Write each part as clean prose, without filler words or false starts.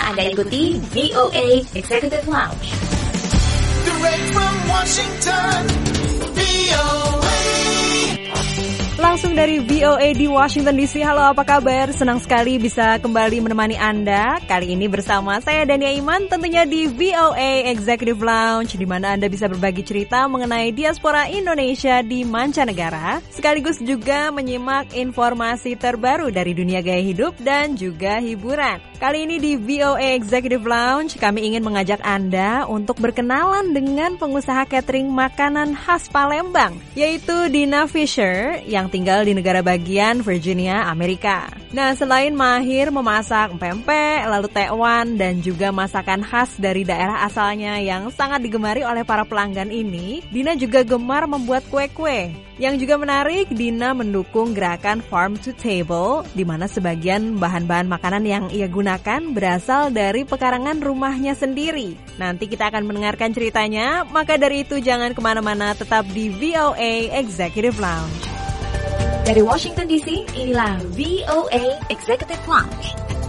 Anda ikuti VOA Executive Lounge. Direct from Washington, VOA. Langsung dari VOA di Washington DC. Halo, apa kabar? Senang sekali bisa kembali menemani Anda. Kali ini bersama saya Dania Iman, tentunya di VOA Executive Lounge, di mana Anda bisa berbagi cerita mengenai diaspora Indonesia di mancanegara, sekaligus juga menyimak informasi terbaru dari dunia gaya hidup dan juga hiburan. Kali ini di VOA Executive Lounge, kami ingin mengajak Anda untuk berkenalan dengan pengusaha catering makanan khas Palembang, yaitu Dina Fisher, yang tinggal di negara bagian Virginia, Amerika. Nah, selain mahir memasak pempek, lalu tekwan, dan juga masakan khas dari daerah asalnya yang sangat digemari oleh para pelanggan ini, Dina juga gemar membuat kue-kue. Yang juga menarik, Dina mendukung gerakan Farm to Table, di mana sebagian bahan-bahan makanan yang ia gunakan berasal dari pekarangan rumahnya sendiri. Nanti kita akan mendengarkan ceritanya, maka dari itu jangan kemana-mana, tetap di VOA Executive Lounge. Dari Washington DC, inilah VOA Executive Lounge.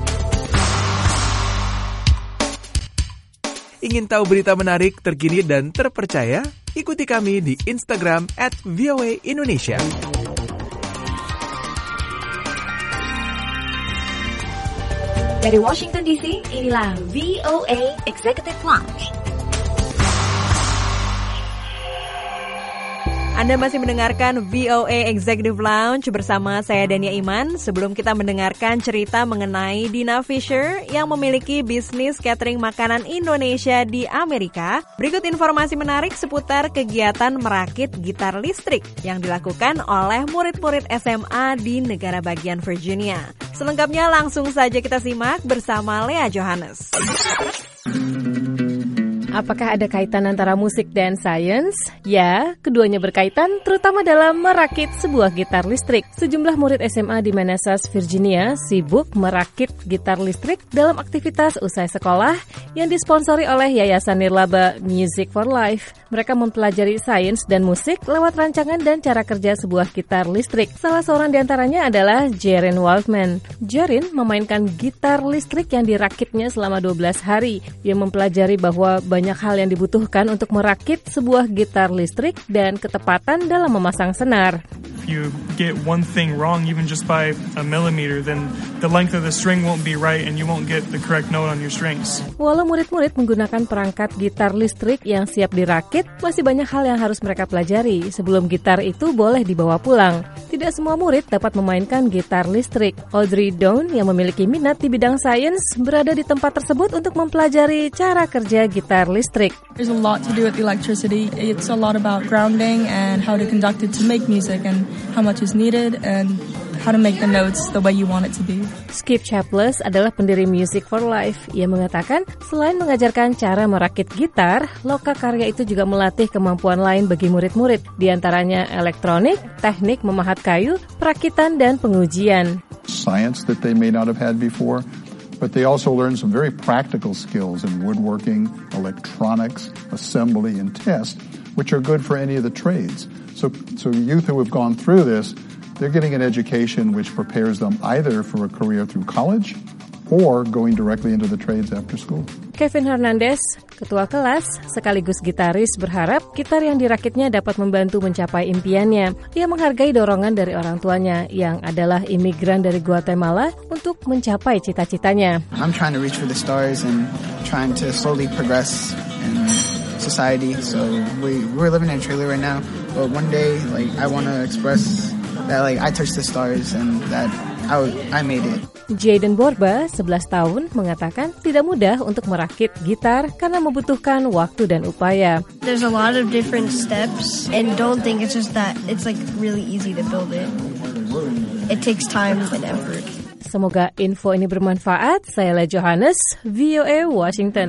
Ingin tahu berita menarik, terkini, dan terpercaya? Ikuti kami di Instagram @VOA_Indonesia. Dari Washington DC, inilah VOA Executive Lounge. Anda masih mendengarkan VOA Executive Lounge bersama saya Dania Iman. Sebelum kita mendengarkan cerita mengenai Dina Fisher yang memiliki bisnis catering makanan Indonesia di Amerika, berikut informasi menarik seputar kegiatan merakit gitar listrik yang dilakukan oleh murid-murid SMA di negara bagian Virginia. Selengkapnya langsung saja kita simak bersama Lea Johannes. Apakah ada kaitan antara musik dan sains? Ya, keduanya berkaitan, terutama dalam merakit sebuah gitar listrik. Sejumlah murid SMA di Manassas, Virginia, sibuk merakit gitar listrik dalam aktivitas usai sekolah yang disponsori oleh Yayasan Nirlaba Music for Life. Mereka mempelajari sains dan musik lewat rancangan dan cara kerja sebuah gitar listrik. Salah seorang di antaranya adalah Jaren Waldman. Jaren memainkan gitar listrik yang dirakitnya selama 12 hari. Dia mempelajari bahwa banyak hal yang dibutuhkan untuk merakit sebuah gitar listrik dan ketepatan dalam memasang senar. If you get one thing wrong, even just by a millimeter, then the length of the string won't be right and you won't get the correct note on your strings. Walau murid-murid menggunakan perangkat gitar listrik yang siap dirakit, masih banyak hal yang harus mereka pelajari sebelum gitar itu boleh dibawa pulang. Tidak semua murid dapat memainkan gitar listrik. Audrey Dawn yang memiliki minat di bidang sains berada di tempat tersebut untuk mempelajari cara kerja gitar listrik. There's a lot to do with electricity. It's a lot about grounding and how to conduct it to make music and how much is needed and how to make the notes the way you want it to be. Skip Chapless adalah pendiri Music for Life. Ia mengatakan, selain mengajarkan cara merakit gitar, Loka Karya itu juga melatih kemampuan lain bagi murid-murid, di antaranya elektronik, teknik memahat kayu, perakitan, dan pengujian. Science that they may not have had before, but they also learn some very practical skills in woodworking, electronics, assembly, and test, which are good for any of the trades. So youth who have gone through this, they're getting an education which prepares them either for a career through college or going directly into the trades after school. Kevin Hernandez, ketua kelas sekaligus gitaris, berharap gitar yang dirakitnya dapat membantu mencapai impiannya. Ia menghargai dorongan dari orang tuanya yang adalah imigran dari Guatemala untuk mencapai cita-citanya. I'm trying to reach for the stars and trying to slowly progress in society. So we're living in a trailer right now, but one day I want to express that I touched the stars and that I made it. Jaden Borba, 11 tahun, mengatakan tidak mudah untuk merakit gitar karena membutuhkan waktu dan upaya. There's a lot of different steps and don't think it's just that it's really easy to build it. It takes time and effort. Semoga info ini bermanfaat. Saya Lea Johannes, VOA Washington.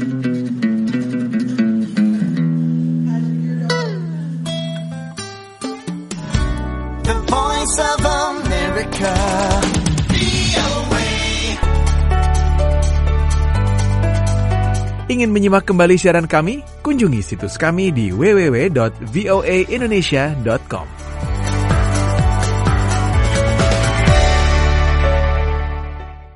The Voice of America. Ingin menyimak kembali siaran kami? Kunjungi situs kami di www.voaindonesia.com.